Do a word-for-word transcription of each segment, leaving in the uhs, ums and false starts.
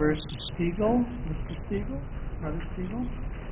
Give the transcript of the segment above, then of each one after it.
versus Stegall. Mister Stegall? Brother Stegall?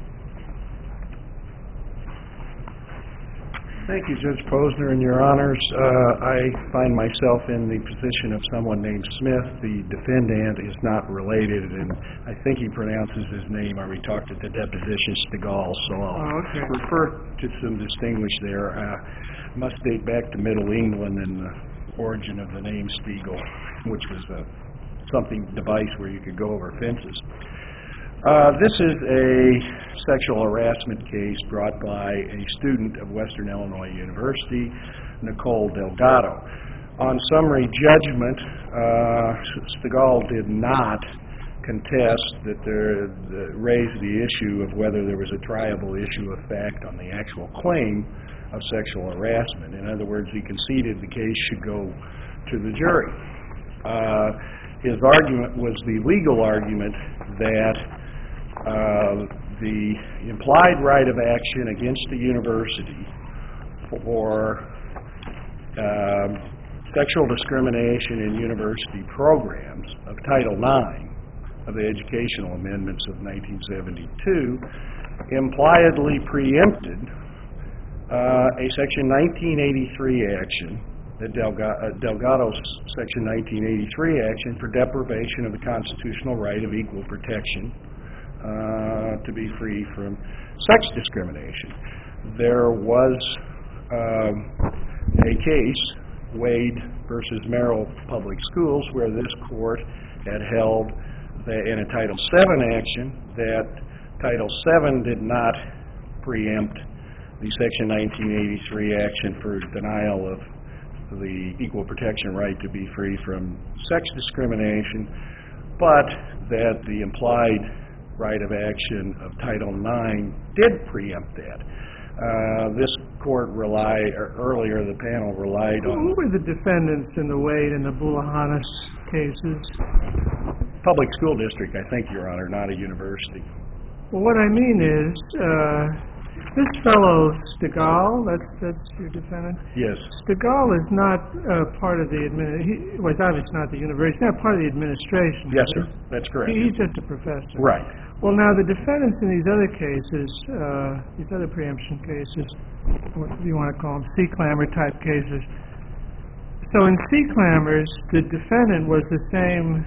Thank you, Judge Posner, and Your Honors. Uh, I find myself in the position of someone named Smith. The defendant is not related, and I think he pronounces his name, or we talked at the deposition, Stegall, so I'll oh, okay. refer to some distinguish there. Uh, must date back to Middle England and the origin of the name Stegall, which was a something device where you could go over fences. Uh, this is a sexual harassment case brought by a student of Western Illinois University, Nicole Delgado. On summary judgment, uh, Stegall did not contest that there the, raise the issue of whether there was a triable issue of fact on the actual claim of sexual harassment. In other words, he conceded the case should go to the jury. Uh, his argument was the legal argument that Uh, the implied right of action against the university for uh, sexual discrimination in university programs of Title nine of the Educational Amendments of nineteen seventy-two impliedly preempted uh, a Section nineteen eighty-three action, the Delga- uh, Delgado's Section nineteen eighty-three action for deprivation of the constitutional right of equal protection Uh, to be free from sex discrimination. There was um, a case, Wade versus Merrill Public Schools, where this court had held that in a Title seven action that Title seven did not preempt the Section nineteen eighty-three action for denial of the equal protection right to be free from sex discrimination, but that the implied right of action of Title nine did preempt that. Uh, this court relied, or earlier the panel relied on... Who were the defendants in the Wade and the Bulahanis cases? Public school district, I think, Your Honor, not a university. Well, what I mean is, uh, this fellow Stegall, that's, that's your defendant? Yes. Stegall is not uh, part of the administration. Well, it's obviously not the university. He's not part of the administration. Yes, sir. That's correct. He's just a professor. Right. Well, now, the defendants in these other cases, uh, these other preemption cases, what do you want to call them, C-clamor type cases. So in C-clamors, the defendant was the same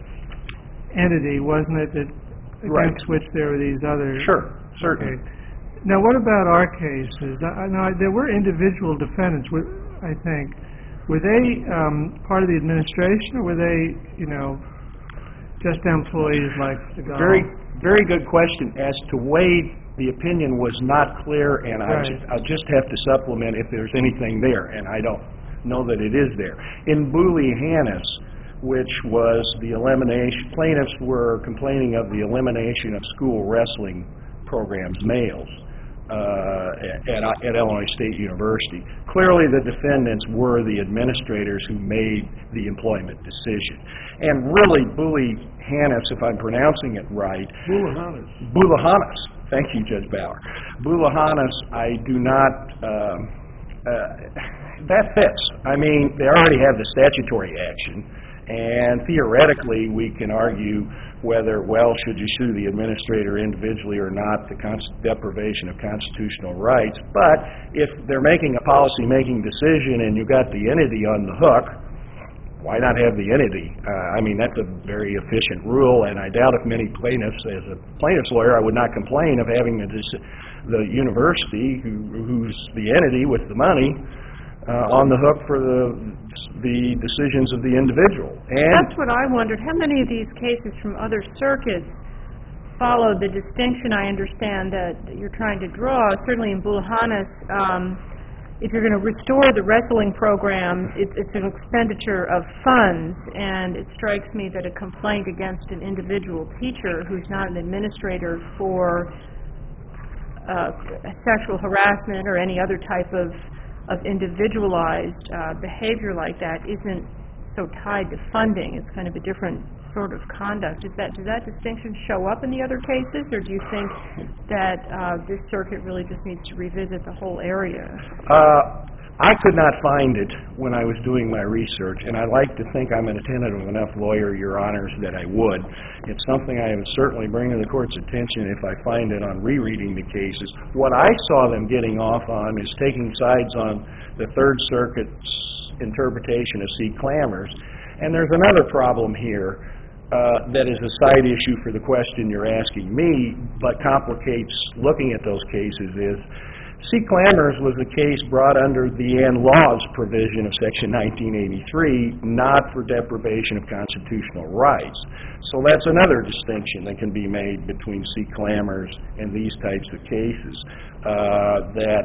entity, wasn't it, that Right. against which there were these other... Sure, certainly. Okay. Now, what about our cases? I, now, there were individual defendants, I think. Were they um, part of the administration, or were they, you know, just employees like Stegall? Very, very good question. As to Wade, the opinion was not clear, and Right. I just, I'll just have to supplement if there's anything there, and I don't know that it is there. In Bulahanis, which was the elimination, plaintiffs were complaining of the elimination of school wrestling programs, males, uh, at, at Illinois State University. Clearly the defendants were the administrators who made the employment decision. And really, Bulahanis, if I'm pronouncing it right... Bulahanis. Bulahanis. Thank you, Judge Bauer. Bulahanis, I do not... Um, uh, that fits. I mean, they already have the statutory action. And theoretically, we can argue whether, well, should you sue the administrator individually or not, the cons- deprivation of constitutional rights. But if they're making a policy-making decision and you've got the entity on the hook, why not have the entity? Uh, I mean, that's a very efficient rule, and I doubt if many plaintiffs, as a plaintiff's lawyer, I would not complain of having the, the university, who, who's the entity with the money, uh, on the hook for the the decisions of the individual. And that's what I wondered. How many of these cases from other circuits follow the distinction I understand that you're trying to draw? Certainly in Bulahanis, um, if you're going to restore the wrestling program, it, it's an expenditure of funds, and it strikes me that a complaint against an individual teacher who's not an administrator for uh, sexual harassment or any other type of of individualized uh, behavior like that isn't so tied to funding. It's kind of a different sort of conduct. Is that, does that distinction show up in the other cases, or do you think that uh, this circuit really just needs to revisit the whole area? Uh, I could not find it when I was doing my research, and I like to think I'm an attentive enough lawyer, Your Honors, that I would. It's something I would certainly bring to the Court's attention if I find it on rereading the cases. What I saw them getting off on is taking sides on the Third Circuit's interpretation of C. Clammers. And there's another problem here uh, that is a side issue for the question you're asking me, but complicates looking at those cases is C. Clammers was a case brought under the Ann Laws provision of Section nineteen eighty-three, not for deprivation of constitutional rights. So that's another distinction that can be made between C. Clammers and these types of cases. Uh, that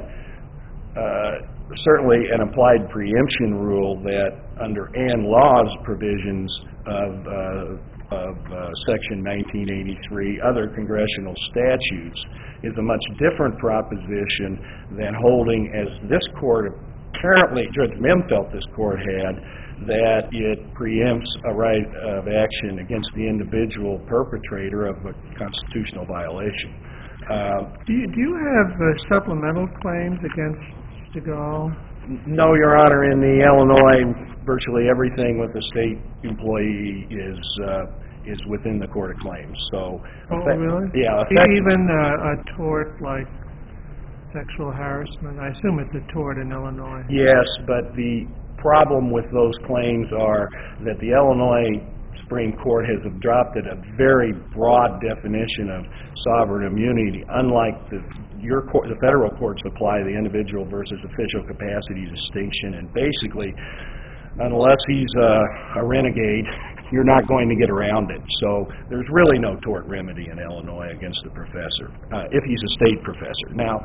uh, certainly an implied preemption rule that under Ann Laws provisions of, uh, of uh, Section nineteen eighty-three, other congressional statutes, is a much different proposition than holding, as this Court, apparently Judge Mim felt this Court had, that it preempts a right of action against the individual perpetrator of a constitutional violation. Uh, Do you, do you have uh, supplemental claims against Stegall? No, Your Honor. In the Illinois, virtually everything with a state employee is uh, is within the Court of Claims. So, oh, effect, really? Yeah. Effect, Even uh, a tort like sexual harassment? I assume it's a tort in Illinois. Yes, but the problem with those claims are that the Illinois Supreme Court has adopted a very broad definition of sovereign immunity, unlike the your court, the federal courts apply the individual versus official capacity distinction, and basically, unless he's a, a renegade, you're not going to get around it. So there's really no tort remedy in Illinois against the professor, uh, if he's a state professor. Now,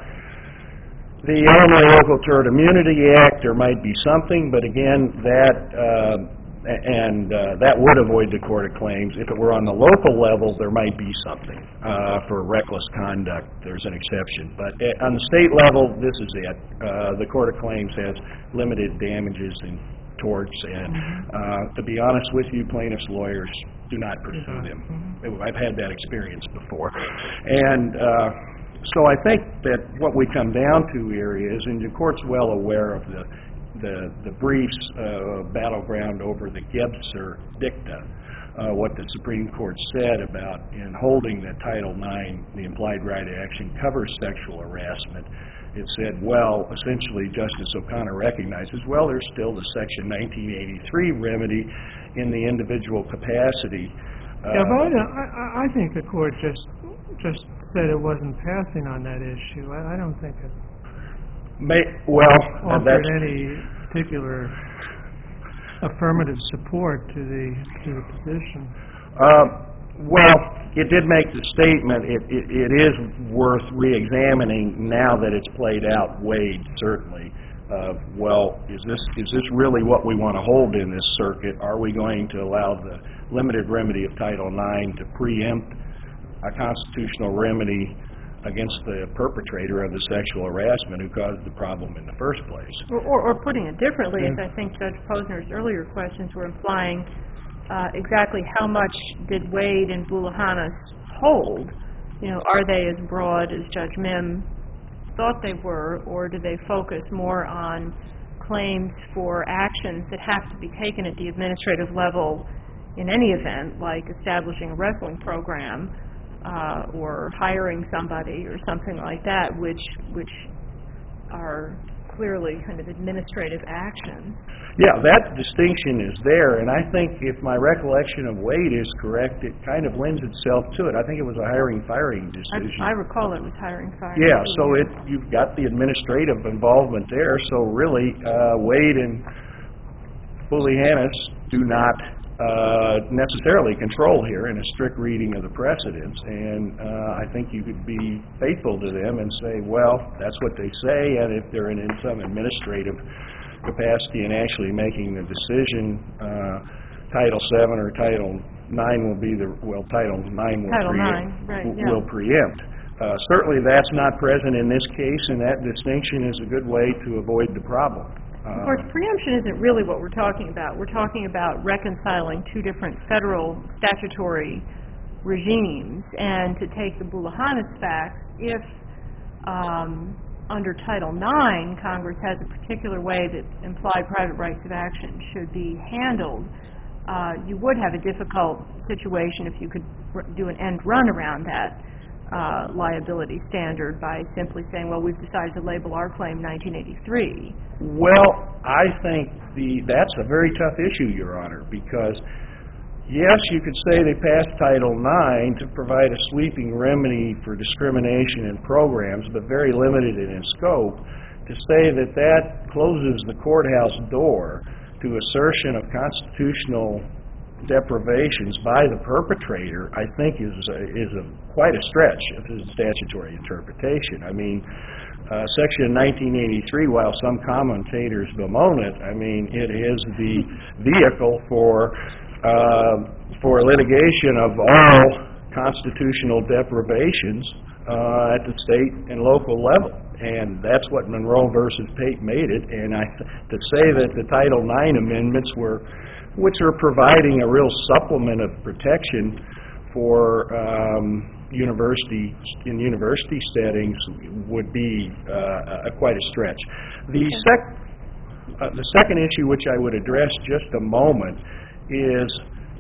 the Illinois Local Tort Immunity Act, there might be something, but again, that uh, and uh, that would avoid the Court of Claims. If it were on the local level, there might be something uh, for reckless conduct. There's an exception. But uh, on the state level, this is it. Uh, the Court of Claims has limited damages and torts, and uh, to be honest with you, plaintiffs' lawyers do not pursue them. I've had that experience before. And uh, so I think that what we come down to here is, and the Court's well aware of the the, the briefs uh, battleground over the Gebser dicta, uh, what the Supreme Court said about in holding that Title nine, the implied right of action, covers sexual harassment. It said, well, essentially Justice O'Connor recognizes, well, there's still the Section nineteen eighty-three remedy in the individual capacity. Uh, yeah, but I, I, I think the Court just just said it wasn't passing on that issue. I, I don't think it may, well, offered that's, any particular affirmative support to the to the position. Uh, well, it did make the statement. It, it, it is worth re-examining now that it's played out. Wade certainly. Uh, well, is this is this really what we want to hold in this circuit? Are we going to allow the limited remedy of Title nine to preempt a constitutional remedy against the perpetrator of the sexual harassment who caused the problem in the first place? Or, or, or putting it differently, as I think Judge Posner's earlier questions were implying, uh, exactly how much did Wade and Bulahanis hold? You know, are they as broad as Judge Mim thought they were, or do they focus more on claims for actions that have to be taken at the administrative level in any event, like establishing a wrestling program, Uh, or hiring somebody or something like that, which which are clearly kind of administrative actions? Yeah, that distinction is there, and I think if my recollection of Wade is correct, it kind of lends itself to it. I think it was a hiring-firing decision. I, I recall it was hiring-firing. Yeah, so it you've got the administrative involvement there, so really uh, Wade and Bulahanis do not Uh, necessarily control here in a strict reading of the precedents, and uh, I think you could be faithful to them and say, well, that's what they say, and if they're in, in some administrative capacity and actually making the decision, uh, Title seven or Title nine will be the, well, Title nine will Title preempt. nine, right, yeah. Will preempt. Uh, certainly that's not present in this case, and that distinction is a good way to avoid the problem. Of course, preemption isn't really what we're talking about. We're talking about reconciling two different federal statutory regimes. And to take the Bulahanis facts, if um, under Title nine, Congress has a particular way that implied private rights of action should be handled, uh, you would have a difficult situation if you could r- do an end run around that uh, liability standard by simply saying, well, we've decided to label our claim nineteen eighty-three. Well, I think the that's a very tough issue, Your Honor, because yes, you could say they passed Title nine to provide a sweeping remedy for discrimination in programs, but very limited in its scope. To say that that closes the courthouse door to assertion of constitutional deprivations by the perpetrator, I think is a, is a quite a stretch of the statutory interpretation. I mean, uh, Section nineteen eighty-three, while some commentators bemoan it, I mean, it is the vehicle for Uh, for litigation of all constitutional deprivations uh, at the state and local level. And that's what Monroe versus Pate made it. And I, to say that the Title nine amendments were, which are providing a real supplement of protection for um, university, in university settings would be uh, a, quite a stretch. The, sec, uh, the second issue which I would address just a moment is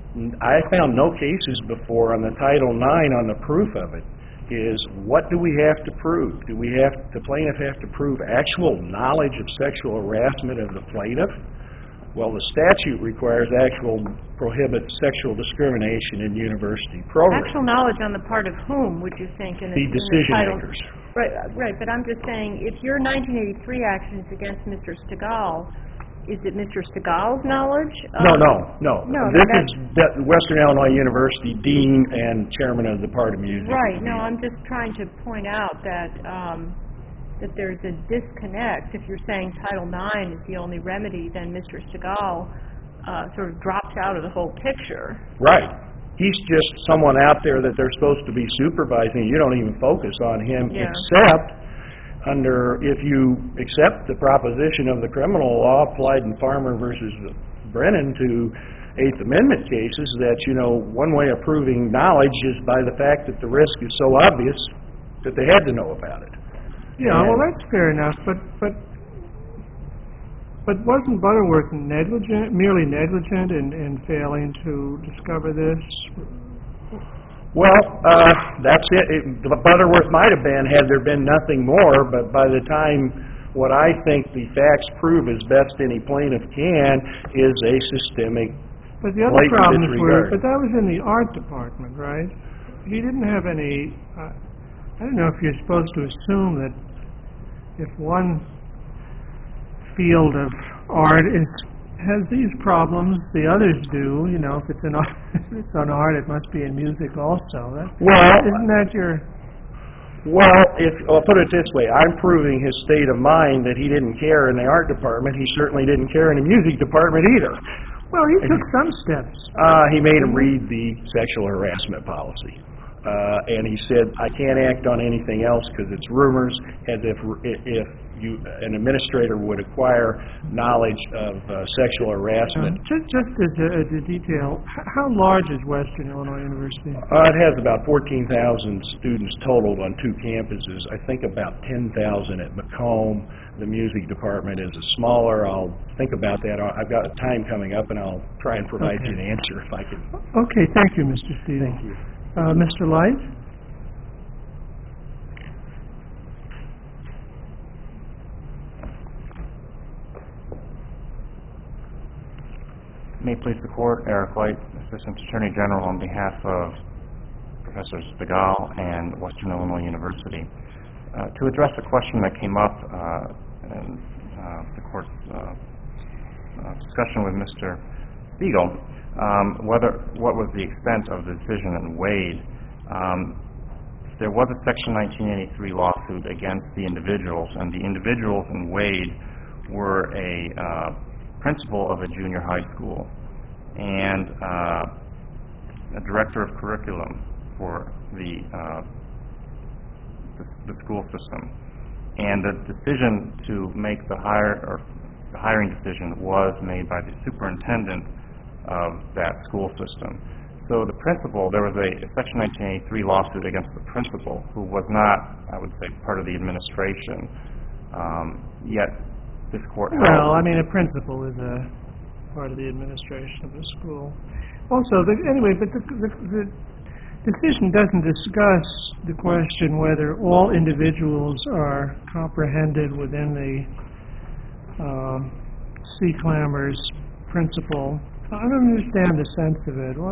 I found no cases before on the Title nine on the proof of it, is what do we have to prove? Do we have, the plaintiff have to prove actual knowledge of sexual harassment of the plaintiff? Well, the statute requires actual, prohibits sexual discrimination in university programs. Actual knowledge on the part of whom would you think in the, the in decision the title? makers. Right, right, but I'm just saying, if your nineteen eighty-three action is against Mister Stegall, is it Mister Stegall's knowledge? No, Um, no, no. No, This no, is the Western Illinois University Dean and Chairman of the Department of Music. Right, no, I'm just trying to point out that um, that there's a disconnect. If you're saying Title nine is the only remedy, then Mister Stegall uh, sort of drops out of the whole picture. Right. He's just someone out there that they're supposed to be supervising. You don't even focus on him, Yeah. except under, if you accept the proposition of the criminal law applied in Farmer versus Brennan to Eighth Amendment cases, that, you know, one way of proving knowledge is by the fact that the risk is so obvious that they had to know about it. Yeah, And- well, that's fair enough, but, but, but wasn't Butterworth negligent, merely negligent in, in failing to discover this? Well, uh, that's it. it. Butterworth might have been had there been nothing more, but by the time what I think the facts prove as best any plaintiff can is a systemic But the other blatant problems were, disregard. but that was in the art department, right? He didn't have any, uh, I don't know if you're supposed to assume that if one field of art is has these problems, the others do. You know, if it's in art, if it's on art, it must be in music also. That, Well, isn't that your? Well, if I'll put it this way, I'm proving his state of mind that he didn't care in the art department. He certainly didn't care in the music department either. Well, he took some steps. Uh, he made him read the sexual harassment policy. Uh, and he said, I can't act on anything else because it's rumors, as if if you an administrator would acquire knowledge of uh, sexual harassment. Um, just, just as a, as a detail, h- how large is Western Illinois University? Uh, it has about fourteen thousand students total on two campuses. I think about ten thousand at Macomb. The music department is a smaller. I'll think about that. I'll- I've got time coming up, and I'll try and provide Okay. you an answer if I can. Okay, thank you, Mister Steele. Thank you. Uh, Mister Light? May it please the Court, Eric Light, Assistant Attorney General on behalf of Professor Stegall and Western Illinois University. Uh, to address a question that came up uh, in uh, the Court's uh, uh, discussion with Mister Spiegel, um, whether what was the extent of the decision in Wade, um, there was a Section nineteen eighty-three lawsuit against the individuals, and the individuals in Wade were a uh, principal of a junior high school and uh, a director of curriculum for the, uh, the the school system. And the decision to make the hire or the hiring decision was made by the superintendent of that school system. So the principal, there was a, a Section nineteen eighty-three lawsuit against the principal, who was not, I would say, part of the administration Um, yet, this court held... Well, I mean, a principal is a part of the administration of the school. Also, the, anyway, but the, the, the decision doesn't discuss the question whether all individuals are comprehended within the um, C. Clammer's principle. I don't understand the sense of it. What,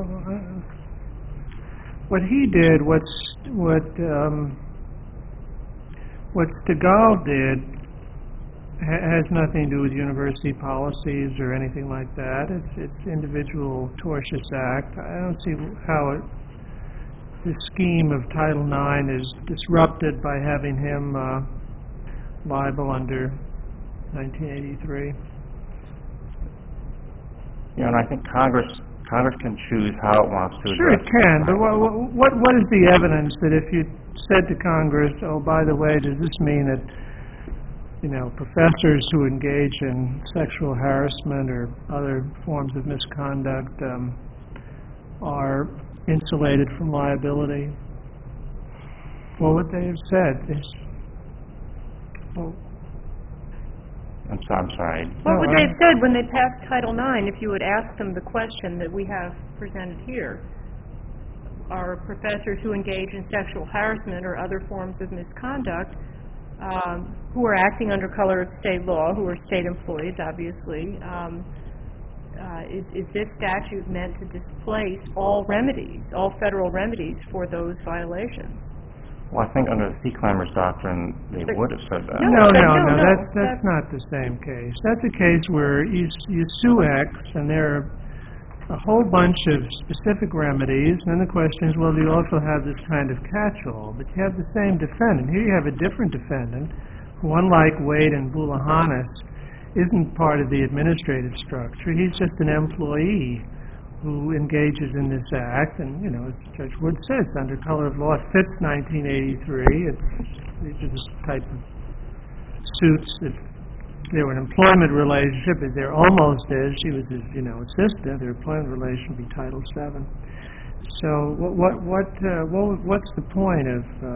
what he did, what's, what um, what Stegall did, ha has nothing to do with university policies or anything like that. It's it's individual tortious act. I don't see how it, the scheme of Title nine is disrupted by having him uh, liable under nineteen eighty-three. You know, and I think Congress Congress can choose how it wants to address. Sure, it can. But what what what is the evidence that if you said to Congress, oh, by the way, does this mean that, you know, professors who engage in sexual harassment or other forms of misconduct um, are insulated from liability? What would they have said? It's, well, I'm, so, I'm sorry. What No, would they I- have said when they passed Title nine if you had asked them the question that we have presented here? Are professors who engage in sexual harassment or other forms of misconduct, um, who are acting under color of state law, who are state employees, obviously, um, uh, is, is this statute meant to displace all remedies, all federal remedies for those violations? Well, I think under the C. Clammer's doctrine, they But- would have said that. No, but no, no, no, no, that's, that's- that's not the same case. That's a case where you, s- you sue X, and there are a whole bunch of specific remedies, and then the question is, well, do you also have this kind of catch-all? But you have the same defendant. Here you have a different defendant, who, unlike Wade and Boulahanis, isn't part of the administrative structure. He's just an employee who engages in this act, and, you know, as Judge Wood says, under color of law, it fits nineteen eighty-three. It's, these are the type of suits that they were an employment relationship, as there almost is. She was his, you know, assistant. Their employment relation would be Title seven. So what, what, what, uh, what, what's the point of uh,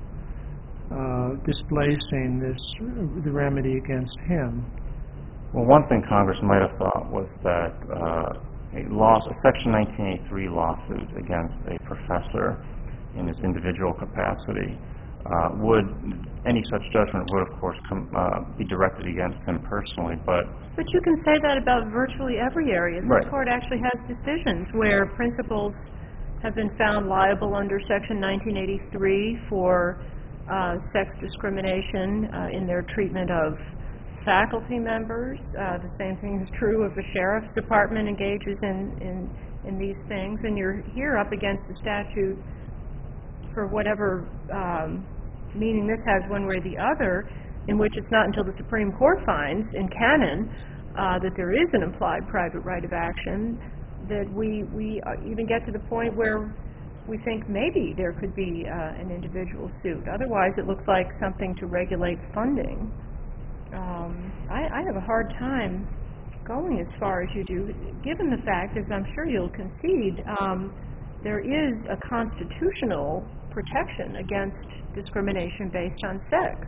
uh, displacing this, the remedy against him? Well, one thing Congress might have thought was that uh, a, law, a Section nineteen eighty-three lawsuit against a professor in his individual capacity uh, would, any such judgment would, of course, come, uh, be directed against him personally, but... But you can say that about virtually every area. This Right. court actually has decisions where principals have been found liable under Section nineteen eighty-three for uh, sex discrimination uh, in their treatment of faculty members. Uh, the same thing is true if a sheriff's department engages in, in, in these things, and you're here up against the statute for whatever um, meaning this has one way or the other, in which it's not until the Supreme Court finds in canon uh, that there is an implied private right of action that we, we uh, even get to the point where we think maybe there could be uh, an individual suit. Otherwise, it looks like something to regulate funding. Um, I, I have a hard time going as far as you do, given the fact, as I'm sure you'll concede, um, there is a constitutional protection against discrimination based on sex.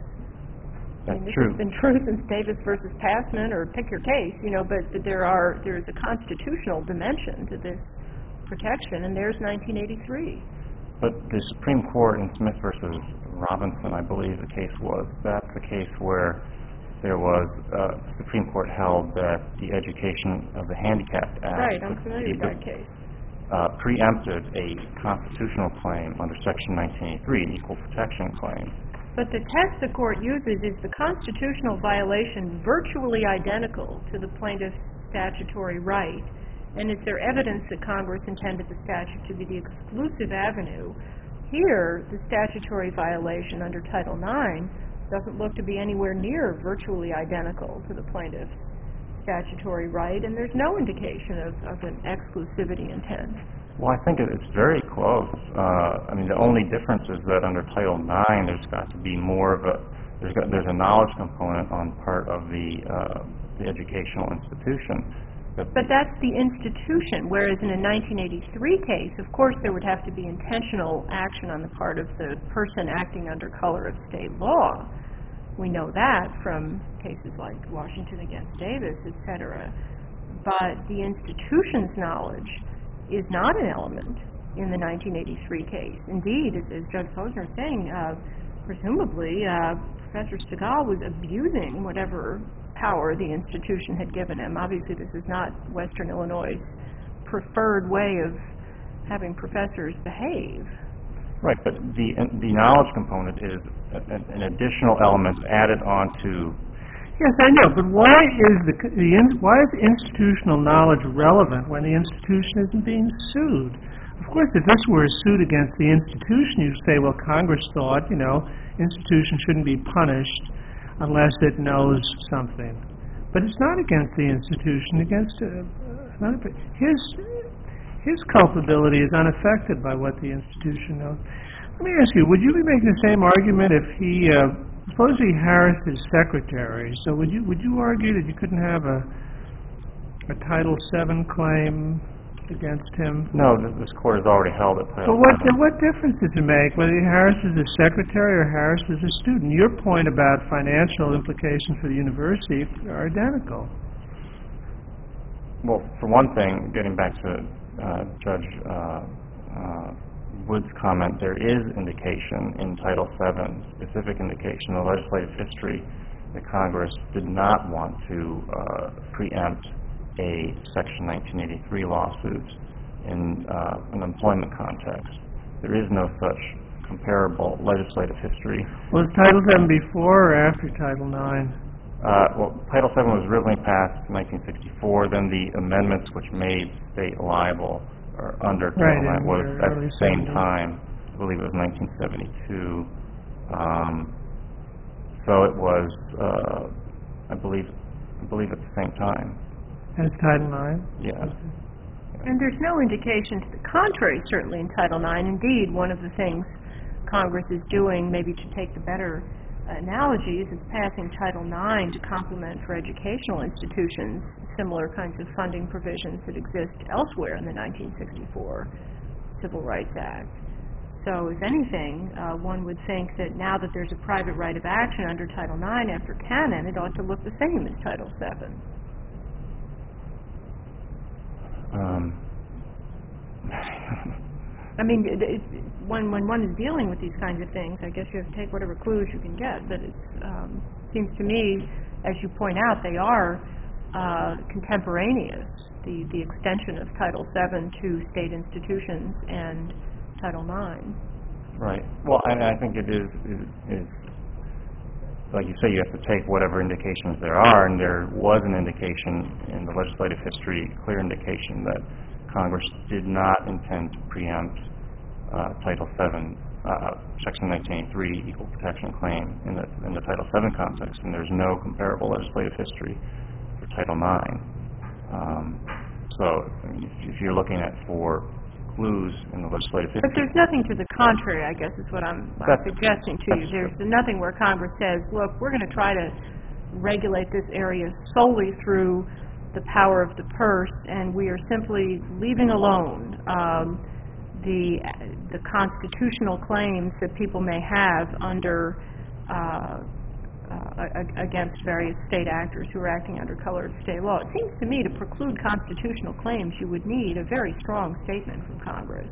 I That's mean, this true. has been true since Davis versus Passman, or pick your case, you know, but, but there are there is a constitutional dimension to this protection, and there's nineteen eighty-three. But the Supreme Court in Smith versus Robinson, I believe the case was, that's the case where there was, uh, the Supreme Court held that the Education of the Handicapped Act Right, I'm familiar with that case. uh, preempted a constitutional claim under Section nineteen eighty-three, an equal protection claim. But the text the court uses is the constitutional violation virtually identical to the plaintiff's statutory right, and is there evidence that Congress intended the statute to be the exclusive avenue? Here, the statutory violation under Title nine doesn't look to be anywhere near virtually identical to the plaintiff's statutory right, and there's no indication of, of an exclusivity intent. Well, I think it- it's very close. Uh, I mean, the only difference is that under Title nine, there's got to be more of a, there's got, there's a knowledge component on part of the, uh, the educational institution. That But that's the institution, whereas in a nineteen eighty-three case, of course, there would have to be intentional action on the part of the person acting under color of state law. We know that from cases like Washington against Davis, et cetera. But the institution's knowledge is not an element in the nineteen eighty-three case. Indeed, as, as Judge Posner is saying, uh, presumably uh, Professor Stegall was abusing whatever power the institution had given him. Obviously, this is not Western Illinois' preferred way of having professors behave. Right, but the the knowledge component is an, an additional element added onto. Yes, I know, but why is the, the in, why is institutional knowledge relevant when the institution isn't being sued? Of course, if this were a suit against the institution, you'd say, well, Congress thought, you know, institution shouldn't be punished unless it knows something. But it's not against the institution. Against uh, it's not a, his his culpability is unaffected by what the institution knows. Let me ask you: would you be making the same argument if he uh, suppose he harassed his secretary? So would you would you argue that you couldn't have a a Title seven claim against him? No, this, this court has already held it. But what what difference does it make whether he harasses his secretary or harasses a student? Your point about financial implications for the university are identical. Well, for one thing, getting back to uh, Judge uh, uh, Wood's comment, there is indication in Title seven, specific indication in the legislative history, that Congress did not want to uh, preempt a Section nineteen eighty-three lawsuit in uh, an employment context. There is no such comparable legislative history. Was Title seven before or after Title nine? Uh, well, Title seven was originally passed in nineteen sixty-four. Then the amendments which made state liable or under Right, Title nine was under at early the same seventies. time. I believe it was nineteen seventy-two. Um, so it was, uh, I believe, I believe at the same time. As Title nine? Yes. And there's no indication to the contrary, certainly in Title nine. Indeed, one of the things Congress is doing, maybe to take the better analogies, is passing Title nine to complement for educational institutions similar kinds of funding provisions that exist elsewhere in the nineteen sixty-four Civil Rights Act. So, if anything, uh, one would think that now that there's a private right of action under Title nine after canon, it ought to look the same as Title seven. Um, I mean, it, it, when when one is dealing with these kinds of things, I guess you have to take whatever clues you can get. But it um, seems to me, as you point out, they are uh, contemporaneous. The the extension of Title seven to state institutions and Title nine. Right. Well, I, I think it is, is is like you say, you have to take whatever indications there are, and there was an indication in the legislative history, clear indication that Congress did not intend to preempt uh, Title seven, uh, Section nineteen eighty-three equal protection claim in the in the Title seven context, and there's no comparable legislative history for Title nine. Um, so, I mean, if, if you're looking at for clues in the legislative history. But there's nothing to the contrary, I guess, is what I'm, I'm suggesting to you. There's nothing where Congress says, look, we're going to try to regulate this area solely through the power of the purse, and we are simply leaving alone um, the the constitutional claims that people may have under uh, uh, against various state actors who are acting under color of state law. It seems to me to preclude constitutional claims, you would need a very strong statement from Congress.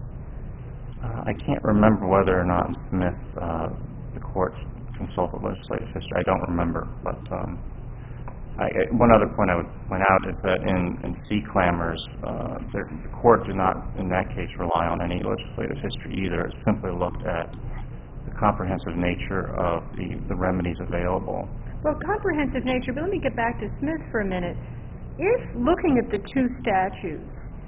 Uh, I can't remember whether or not Smith, uh, the courts consulted legislative history. I don't remember, but um, I, one other point I would point out is that in, in C. Clamors, uh, the court did not, in that case, rely on any legislative history either. It simply looked at the comprehensive nature of the, the remedies available. Well, comprehensive nature, but let me get back to Smith for a minute. If, looking at the two statutes,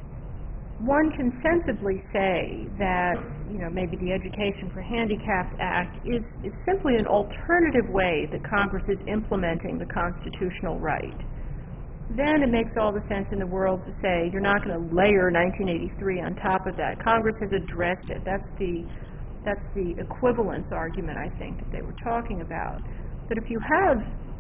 one can sensibly say that, you know, maybe the Education for Handicapped Act is, is simply an alternative way that Congress is implementing the constitutional right, then it makes all the sense in the world to say you're not going to layer nineteen eighty-three on top of that. Congress has addressed it. That's the That's the equivalence argument, I think, that they were talking about. That if you have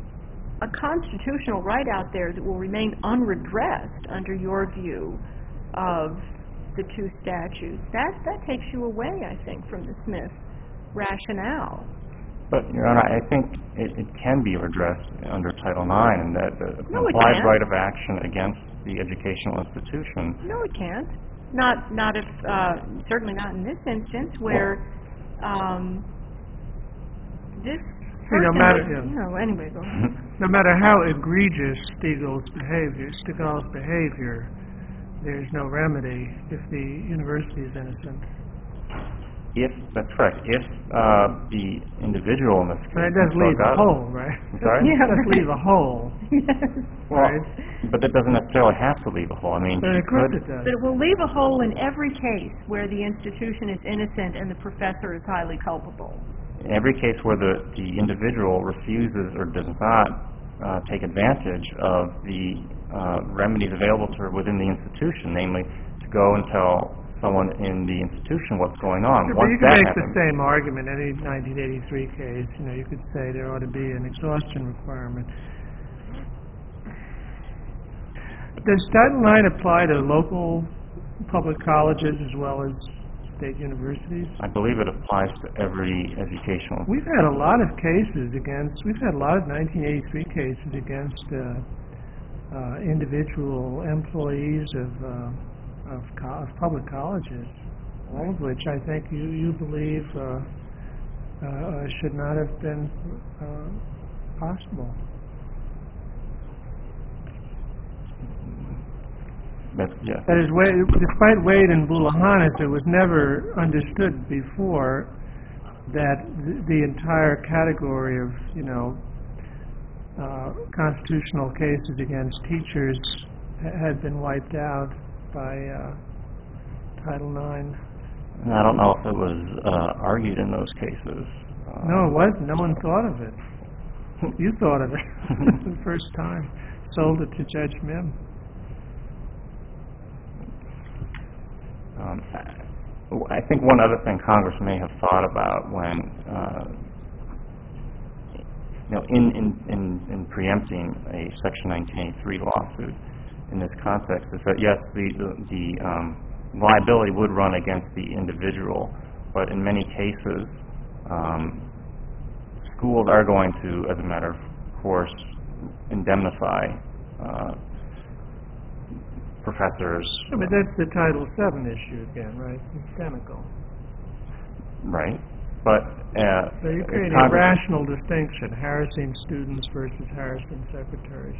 a constitutional right out there that will remain unredressed under your view of the two statutes, that, that takes you away, I think, from the Smith rationale. But, Your Honor, I think it, it can be redressed under Title nine, and that the No, it implied can't. right of action against the educational institution. No, it can't. Not, not if, uh, certainly not in this instance where, um, this See, no person, matter- is- yeah. no, anyway, go ahead. No matter how egregious Stiegel's behavior, Stiegel's behavior, there's no remedy if the university is innocent. If, that's correct, if uh, the individual in this case... And it does leave a Delgado- hole, right? I'm sorry? Yeah. It does leave a hole, Well, right? but that doesn't necessarily have to leave a hole. I mean, But she of course could- it does. But it will leave a hole in every case where the institution is innocent and the professor is highly culpable. in every case where the, the individual refuses or does not uh, take advantage of the uh, remedies available to her within the institution, namely to go and tell someone in the institution what's going on. Sure, but Once you could that make happens, the same argument in any nineteen eighty-three case. You know, you could say there ought to be an exhaustion requirement. Does Title nine apply to local public colleges as well as state universities? I believe it applies to every educational. We've had a lot of cases against, we've had a lot of nineteen eighty-three cases against uh, uh, individual employees of, uh, of, co- of public colleges, all of which I think you, you believe uh, uh, should not have been uh, possible. That's, yes. That is, Wade, despite Wade and Boulahanis, it was never understood before that th- the entire category of, you know, uh, constitutional cases against teachers ha- had been wiped out by uh, Title nine. And I don't know if it was uh, argued in those cases. Uh, No, it wasn't. No one thought of it. You thought of it the first time. Sold it to Judge Mim. Um, I think one other thing Congress may have thought about when, uh, you know, in, in, in, in preempting a Section nineteen eighty-three lawsuit in this context is that, yes, the, the, the um, liability would run against the individual, but in many cases, um, schools are going to, as a matter of course, indemnify uh, professors. Yeah, but that's the Title seven issue again, right? It's identical. Right. But uh, So you if create a Congress- rational distinction, harassing students versus harassing secretaries.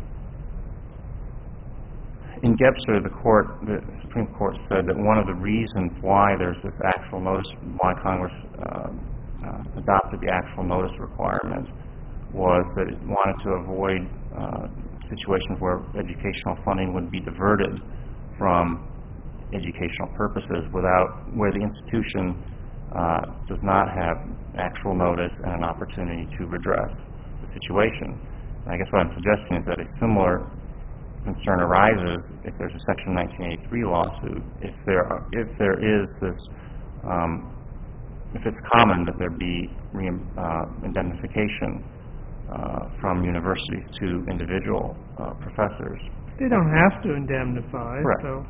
In Gebser, the court, the Supreme Court said that one of the reasons why there's this actual notice, why Congress uh, uh, adopted the actual notice requirement, was that it wanted to avoid uh, situations where educational funding would be diverted from educational purposes without, where the institution uh, does not have actual notice and an opportunity to redress the situation. And I guess what I'm suggesting is that a similar concern arises if there's a Section nineteen eighty-three lawsuit, if there are, if there is this, um, if it's common that there be re- uh, indemnification uh, from universities to individual uh, professors. They don't have to indemnify, Correct. so...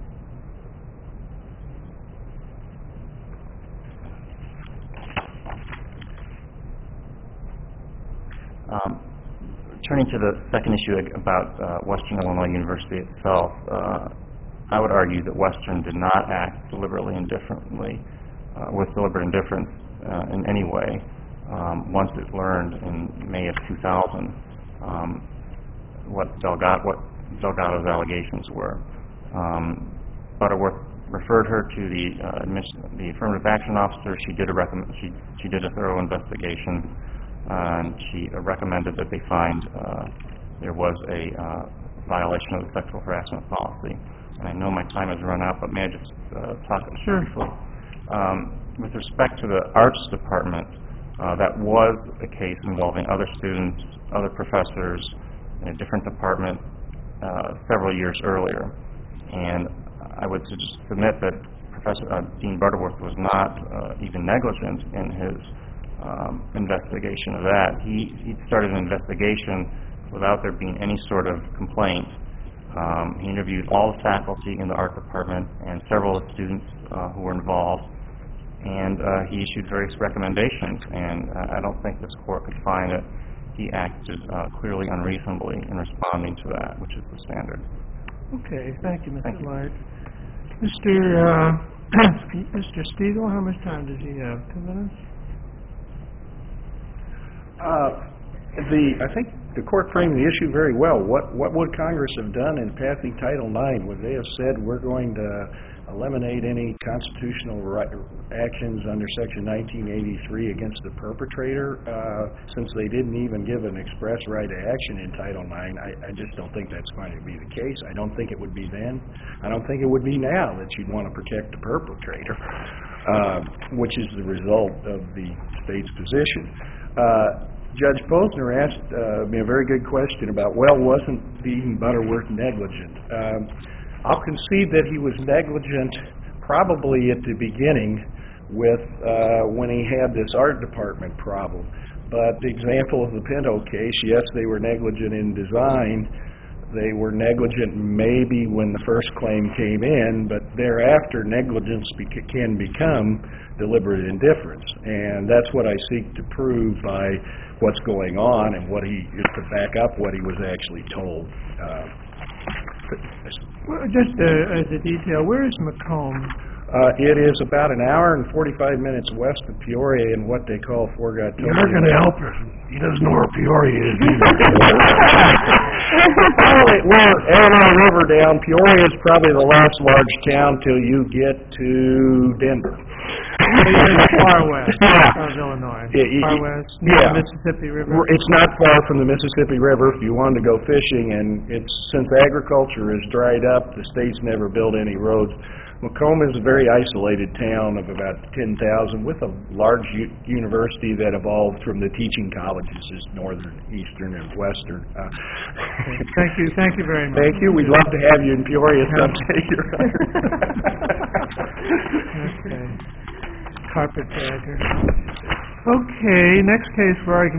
Um, turning to the second issue about uh, Western Illinois University itself, uh, I would argue that Western did not act deliberately indifferently, uh, with deliberate indifference uh, in any way, um, once it learned in May of two thousand um, what, Delgado, what Delgado's allegations were. Um, Butterworth referred her to the uh, admission, the affirmative action officer. She did a recommend, she she did a thorough investigation. Uh, and she uh, recommended that they find uh, there was a uh, violation of the sexual harassment policy. And I know my time has run out, but may I just uh, talk Sure. briefly? Um, with respect to the arts department, uh, that was a case involving other students, other professors in a different department uh, several years earlier. And I would just submit that Professor uh, Dean Butterworth was not uh, even negligent in his Um, investigation of that. He he started an investigation without there being any sort of complaint. Um, he interviewed all the faculty in the art department and several of the students uh, who were involved, and uh, he issued various recommendations, and uh, I don't think this court could find that he acted uh, clearly unreasonably in responding to that, which is the standard. Okay, thank you, Mister Thank you. Lard. Mister Uh, Mister Stiegel, how much time does he have? Two minutes? Uh, the, I think the court framed the issue very well. What, what would Congress have done in passing Title nine? Would they have said, we're going to eliminate any constitutional right, actions under Section nineteen eighty-three against the perpetrator, uh, since they didn't even give an express right to action in Title nine? I, I just don't think that's going to be the case. I don't think it would be then. I don't think it would be now that you'd want to protect the perpetrator, uh, which is the result of the state's position. Uh, Judge Posner asked uh, me a very good question about, well, wasn't Eden Butterworth negligent? Um, I'll concede that he was negligent probably at the beginning with uh, when he had this art department problem. But the example of the Pinto case, yes, they were negligent in design. They were negligent maybe when the first claim came in, but thereafter negligence bec- can become deliberate indifference. And that's what I seek to prove by what's going on and what he, to back up what he was actually told. Uh, Well, just uh, as a detail, where is Macomb? Uh, it is about an hour and forty-five minutes west of Peoria in what they call Forgot. You're not going to help her. He doesn't know where Peoria is either. Well, Illinois River down, Peoria is probably the last large town till you get to Denver. Far west Yeah. of Illinois. Yeah, y- Far y- west, near yeah. the Mississippi River. It's not far from the Mississippi River if you wanted to go fishing, and it's since agriculture is dried up, the state's never built any roads. Macomb is a very isolated town of about ten thousand with a large u- university that evolved from the teaching colleges, is northern, eastern, and western. Uh, Thank you, thank you very much. Thank you. We'd love to have you in Peoria someday, Your Honor. Okay. Carpetbagger. Okay, next case for argument.